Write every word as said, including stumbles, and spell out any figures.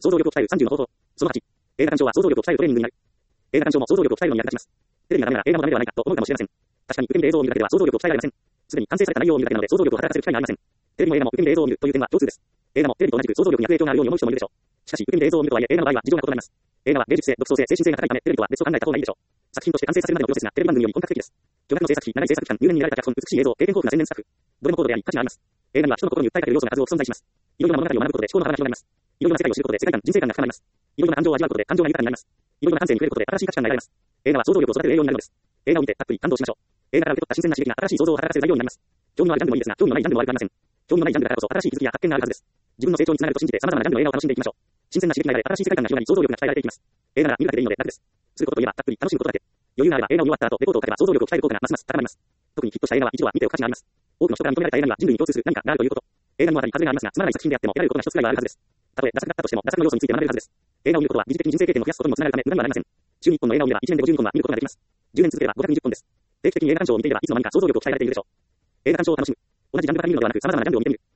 想像力を鍛えるさんじゅうの方法。そのはち、映画鑑賞は想像力を鍛えるトレーニングになる。映画鑑賞も想像力を鍛えるのに役立ちます。テレビがダメなら映画もダメではないかと思うかもしれません。確かに受け身で映像を見るだけでは想像力を鍛えられません。すでに完成された内容を見るだけなので想像力を働かせる機会がありません。テレビも映画も受け身で映像を見るという点は共通です。映画もテレビと同じく想像力に悪影響があるように思う人もいるでしょう。しかし受け身で映像を見るとはいえ映画の場合は事情が異なります。映画は芸術性、独創性、精神性が高いためテレビとは別と考えた方がいいでしょう。作品として完成させるまでのプロセスがテレビ番組より本格的です。巨額の制作費、長い制作期間、入念に練られた脚本、美しい映像、経験豊富な宣伝スタッフ。どれも高度であり価値があります。映画には人の心に訴えかける要素が数多く存在します。いろいろな物語を学ぶことで思考の幅が広がります。いろいろな世界を知ることで世界観、人生観が深まります。いろいろな感情を味わうことで感情が豊かになります。いろいろな感性に触れることで新しい価値観が得られます。映画は想像力を育てる栄養になるのです。映画を見てたっぷり感動しましょう。映画から受け取った新鮮な刺激が新しい想像を働かせる材料になります。興味のあるジャンルもいいですが、興味のないジャンルも悪くありません。興味のないジャンルだからこそ新しい気づきや発見があるはずです。自分の成長につながると信じて様々なジャンルの映画を楽しんでいきましょう。新鮮な刺激が得られ新しい世界観が広がり想像力が鍛えられていきます。映画なら見るだけでいいので楽です。することといえばたっぷり楽しむことだけ。余裕があれば映画を見終わった後レポートを書けば想像力を鍛える効果がますます高まります。特にヒットした映画は一度は見ておく価値があります。多くの人から認められた映画には人類に共通する何かがあるということ。映画にもあたり数がありますが、つまらない作品であっても得られることが一つぐらいはあるはずです。たとえダサくなったとしてもダサくの要素について学べるはずです。映画を見ることは疑似的に人生経験を増やすことにもつながるため無駄にはなりません。週にいっぽんの映画を見ればいちねんでごじゅうにほんは見ることができます。じゅうねん続ければごひゃくにじゅっぽんです。定期的に映画鑑賞を見ていればいつの間にか想像力を鍛えられているでしょう。映画鑑賞を楽しむ。同じジャンルばかり見るのではなく様々なジャンルを見てみる。